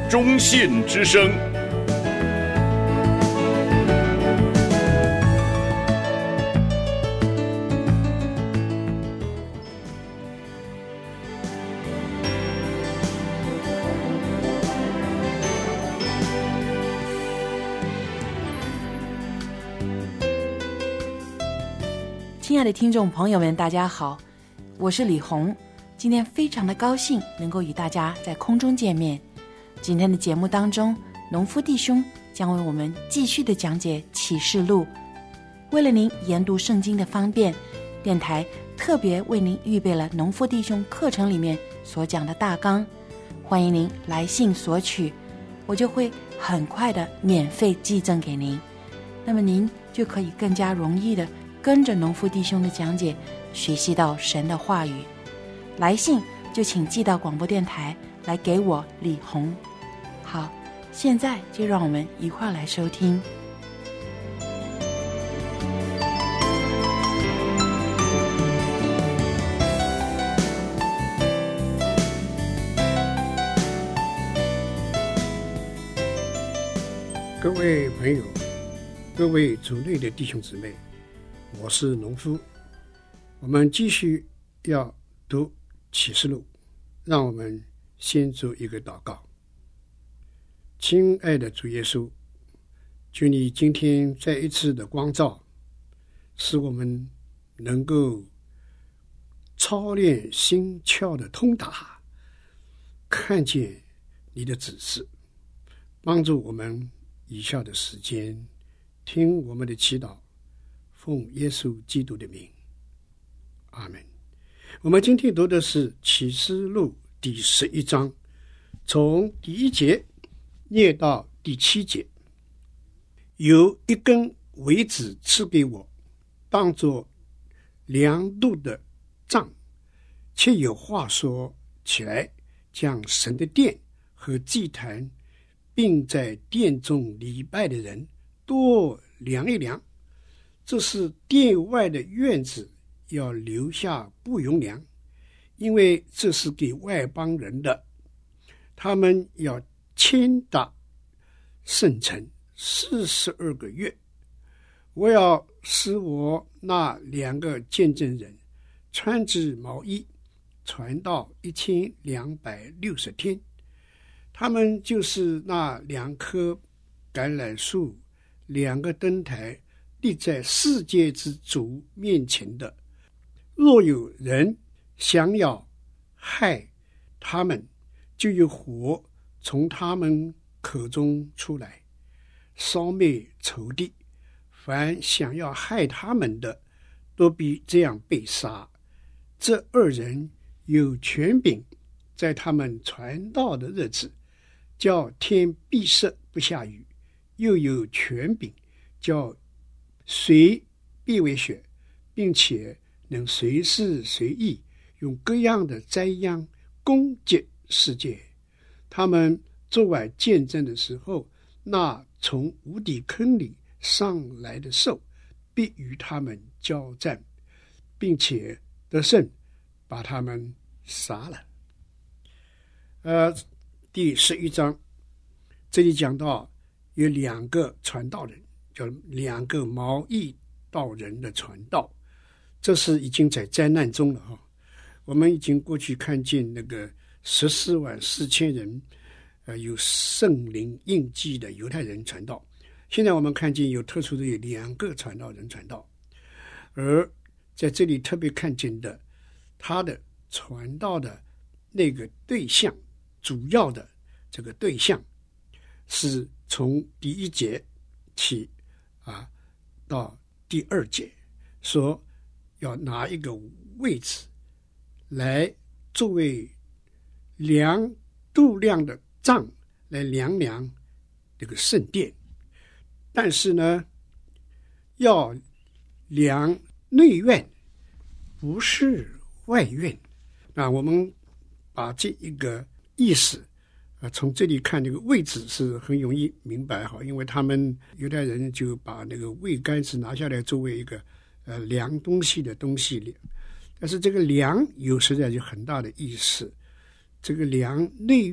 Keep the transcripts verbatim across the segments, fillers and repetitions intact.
中信之声。 亲爱的听众朋友们，大家好，我是李红。今天非常的高兴能够与大家在空中见面。今天的节目当中，农夫弟兄将为我们继续的讲解启示录。为了您研读圣经的方便，电台特别为您预备了农夫弟兄课程里面所讲的大纲，欢迎您来信索取，我就会很快的免费寄赠给您。那么您就可以更加容易的跟着农夫弟兄的讲解，学习到神的话语。来信就请寄到广播电台来给我李红。好，现在就让我们一块来收听。 各位朋友，各位主内的弟兄姊妹，我是农夫。我们继续要读启示录，让我们先做一个祷告。亲爱的主耶稣，求你今天再一次的光照，使我们能够操练心窍的通达，看见你的指示，帮助我们以下的时间听我们的祈祷，奉耶稣基督的名，阿们。我们今天读的是启示录第十一章，从第一节念到第七节。有一根苇子赐给我，当作量度的杖，且有话说起来，将神的殿和祭坛并在殿中礼拜的人多量一量。这是殿外的院子要留下不容量，因为这是给外邦人的。他们要迁达圣城四十二个月。我要使我那两个见证人穿着毛衣，传道一千两百六十天。他们就是那两棵橄榄树，两个灯台立在世界之主面前的。若有人想要害他们，就有火从他们口中出来，烧灭仇敌。凡想要害他们的，都必这样被杀。这二人有权柄，在他们传道的日子，叫天闭塞不下雨，又有权柄，叫水必为血，并且能随时随意用各样的灾殃攻击世界。他们做完见证的时候，那从无底坑里上来的兽必与他们交战，并且得胜，把他们杀了。呃，第十一章这里讲到有两个传道人，叫两个毛衣道人的传道。这是已经在灾难中了哈。我们已经过去看见那个十四万四千人，呃，有圣灵印记的犹太人传道。现在我们看见有特殊的有两个传道人传道，而在这里特别看见的，他的传道的那个对象，主要的这个对象，是从第一节起啊到第二节，说要拿一个位置来作为量度量的杖来量量这个圣殿，但是呢要量内院，不是外院。那我们把这一个意思呃，从这里看这个位置是很容易明白哈，因为他们犹太人就把那个位杆子拿下来作为一个呃量东西的东西，但是这个量有实在有很大的意思。这个量内院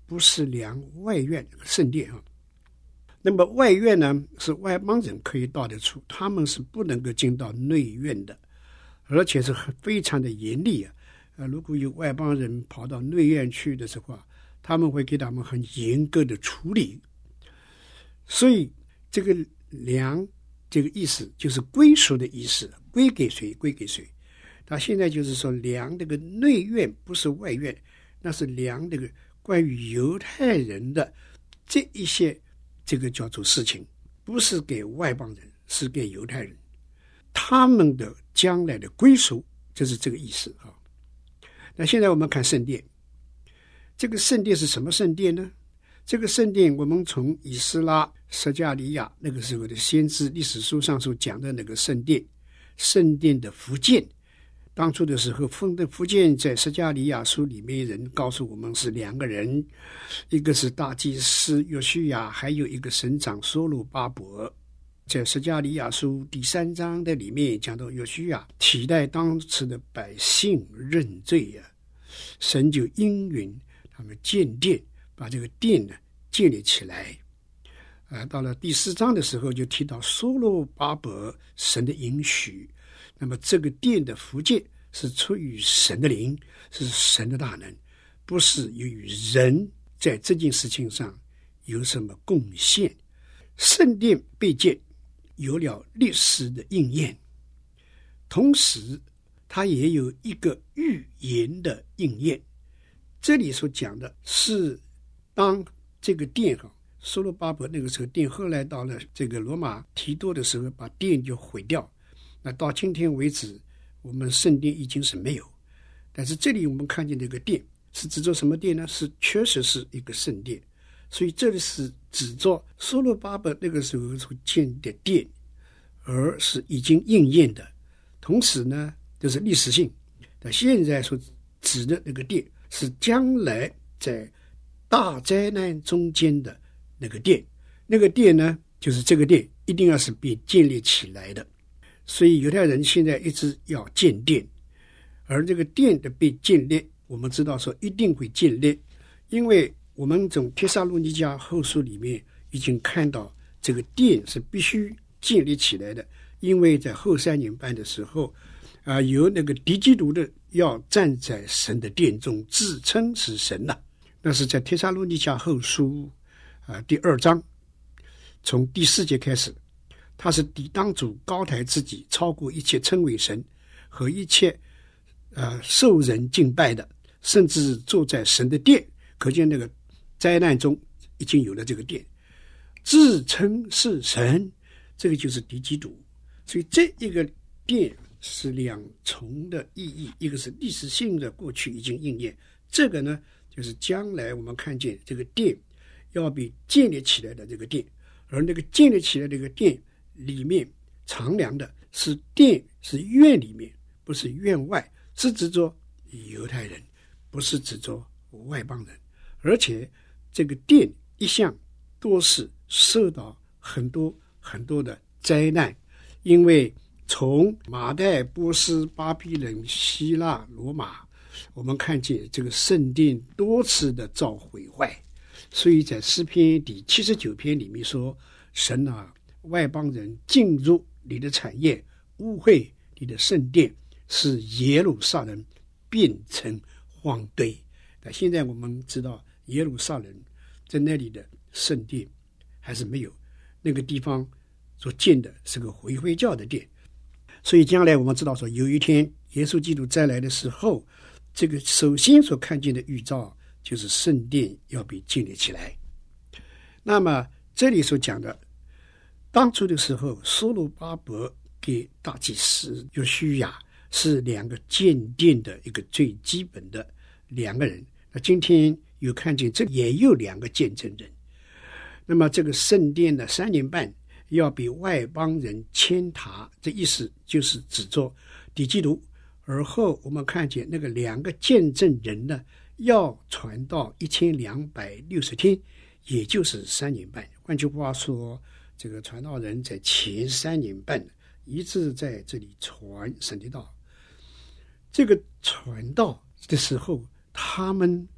不是量外院圣殿啊。那么外院呢，是外邦人可以到得处，他们是不能够进到内院的，而且是非常的严厉啊。呃，如果有外邦人跑到内院去的时候，他们会给他们很严格的处理。所以这个量这个意思就是归属的意思，归给谁归给谁。他现在就是说量这个内院不是外院，那是量这个关于犹太人的这一些这个叫做事情，不是给外邦人，是给犹太人，他们的将来的归属，就是这个意思啊。那现在我们看圣殿，这个圣殿是什么圣殿呢？这个圣殿我们从以斯拉、撒迦利亚那个时候的先知历史书上所讲的那个圣殿，圣殿的福建，当初的时候封的福建在撒迦利亚书里面人告诉我们是两个人，一个是大祭司约书亚，还有一个省长所罗巴伯。在撒迦利亚书第三章的里面讲到约书亚替代当时的百姓认罪啊，神就应允他们建殿，把这个殿呢建立起来。呃，到了第四章的时候就提到所罗巴伯神的应许，那么这个殿的福建是出于神的灵，是神的大能，不是由于人在这件事情上有什么贡献。圣殿被建有了历史的应验，同时它也有一个预言的应验。这里所讲的是当这个殿哈，所罗巴伯那个时候殿，后来到了这个罗马提多的时候把殿就毁掉，那到今天为止我们圣殿已经是没有，但是这里我们看见这个殿是指着什么殿呢？是确实是一个圣殿，所以这里是指着所罗巴伯那个时候所建的殿，而是已经应验的。同时呢，就是历史性，但现在所指的那个殿是将来在大灾难中间的那个殿，那个殿呢，就是这个殿一定要是被建立起来的。所以犹太人现在一直要建殿，而这个殿的被建立，我们知道说一定会建立，因为我们从帖撒罗尼迦后书里面已经看到这个殿是必须建立起来的，因为在后三年半的时候啊、呃，有那个敌基督的要站在神的殿中自称是神了、啊。那是在帖撒罗尼迦后书啊、呃、第二章从第四节开始，他是抵挡主高抬自己，超过一切称为神和一切呃受人敬拜的，甚至坐在神的殿。可见那个灾难中已经有了这个殿，自称是神，这个就是敌基督。所以这一个殿是两重的意义，一个是历史性的过去已经应验，这个呢就是将来我们看见这个殿要被建立起来的这个殿，而那个建立起来的这个殿里面敞亮的是殿，是院里面，不是院外，是指着犹太人，不是指着外邦人。而且这个殿一向都是受到很多很多的灾难，因为从马代、波斯、巴比伦、希腊、罗马，我们看见这个圣殿多次的遭毁坏，所以在诗篇第七十九篇里面说，神啊，外邦人进入你的产业，污秽你的圣殿，使耶路撒冷变成荒堆。但现在我们知道耶路撒冷在那里的圣殿还是没有，那个地方所建的是个回回教的殿。所以将来我们知道说，有一天耶稣基督再来的时候，这个首先所看见的预兆就是圣殿要被建立起来。那么这里所讲的，当初的时候所罗巴伯给大祭司约书亚是两个建殿的一个最基本的两个人，那今天有看见这也有两个见证人。那么这个圣殿的三年半要被外邦人迁塔，这意思就是指着敌基督。而后我们看见那个两个见证人呢，要传到一千两百六十天，也就是三年半。换句话说，这个传道人在前三年半一直在这里传神的道。这个传道的时候，他们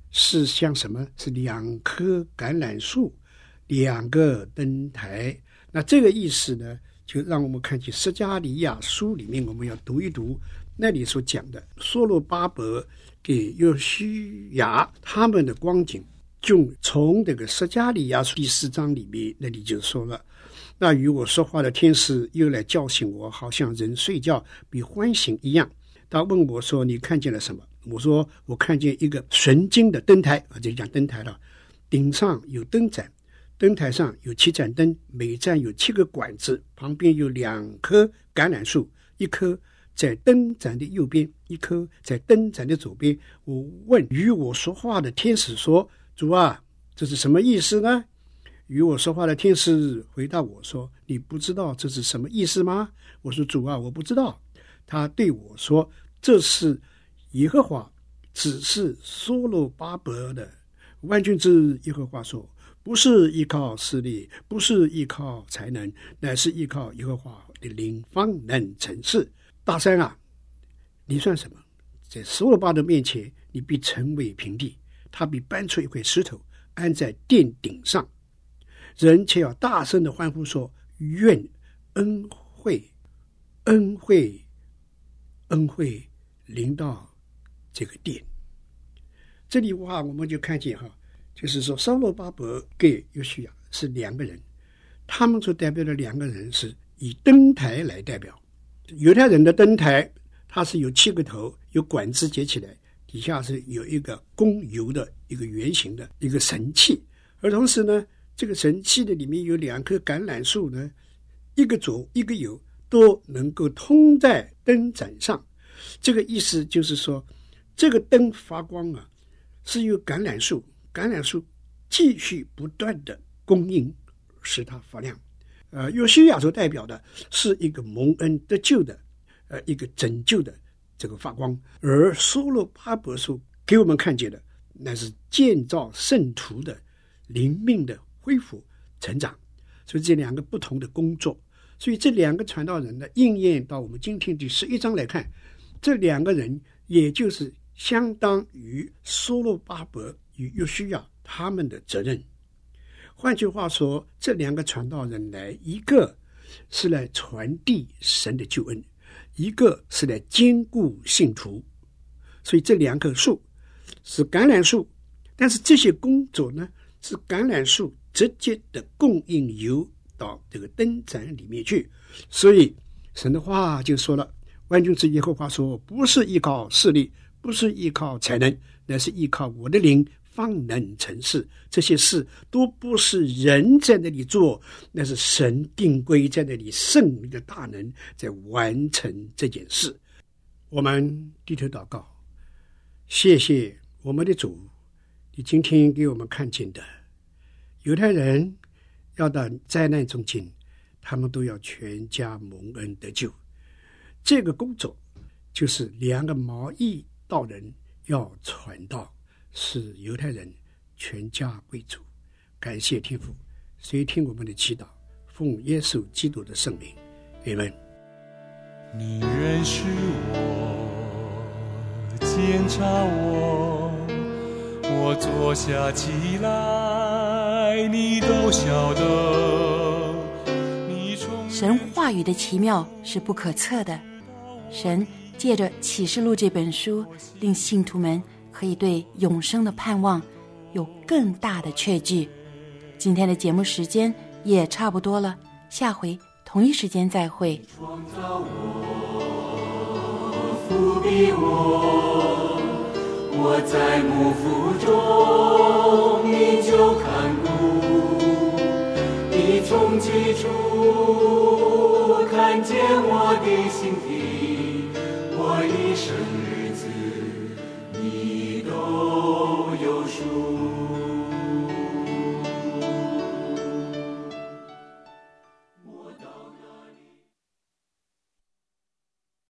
是像什么？是两棵橄榄树，两个灯台。那这个意思呢，就让我们看见撒迦利亚书里面，我们要读一读那里所讲的所罗巴伯给约书亚他们的光景，就从这个撒迦利亚书第四章里面那里就说了，那与我说话的天使又来叫醒我，好像人睡觉比欢醒一样。他问我说，你看见了什么？我说，我看见一个纯金的灯台，这就讲灯台了，顶上有灯盏，灯台上有七盏灯，每盏有七个管子，旁边有两棵橄榄树，一棵在灯盏的右边，一棵在灯盏的左边。我问与我说话的天使说，主啊，这是什么意思呢？与我说话的天使回答我说，你不知道这是什么意思吗？我说，主啊，我不知道。他对我说，这是耶和华指示所罗巴伯的。万军之耶和华说，不是依靠势力，不是依靠才能，乃是依靠耶和华的灵方能成事。大山啊，你算什么？在所罗巴伯面前，你必成为平地，他必搬出一块石头安在殿顶上。人且要大声的欢呼说，愿恩惠恩惠恩惠临到这个殿。这里话我们就看见哈，就是说所罗巴伯跟约书亚是两个人，他们所代表的两个人是以灯台来代表。犹太人的灯台它是有七个头，有管子接起来，底下是有一个供油的一个圆形的一个神器，而同时呢，这个神器的里面有两棵橄榄树呢，一个左一个右，都能够通在灯盏上。这个意思就是说，这个灯发光啊，是由橄榄树橄榄树继续不断的供应，使它发亮。呃，约书亚所代表的是一个蒙恩得救的呃一个拯救的这个发光，而所罗巴伯所给我们看见的，那是建造圣徒的灵命的恢复成长。所以这两个不同的工作，所以这两个传道人呢，应验到我们今天第十一章来看，这两个人也就是相当于所罗巴伯与约书亚他们的责任。换句话说，这两个传道人来，一个是来传递神的救恩，一个是来兼顾信徒。所以这两棵树是橄榄树，但是这些工作呢，是橄榄树直接的供应油到这个灯盏里面去。所以神的话就说了，万军之耶和华说，不是依靠势力，不是依靠才能，乃是依靠我的灵方能成事。这些事都不是人在那里做，那是神定规在那里圣灵的大能在完成这件事。我们低头祷告，谢谢我们的主，你今天给我们看见的犹太人要到灾难中间，他们都要全家蒙恩得救。这个工作就是两个毛利道人要传道，使犹太人全家归主。感谢天父，垂听我们的祈祷，奉耶稣基督的圣名，阿们。 你认识我，检查我，我坐下起来，你都晓得。你从神话语的奇妙是不可测的。神借着启示录这本书，令信徒们可以对永生的盼望有更大的确据。今天的节目时间也差不多了，下回同一时间再会。 创造我，复庇我，我在幕府中你就看顾，你从起初看见我的心底，我一生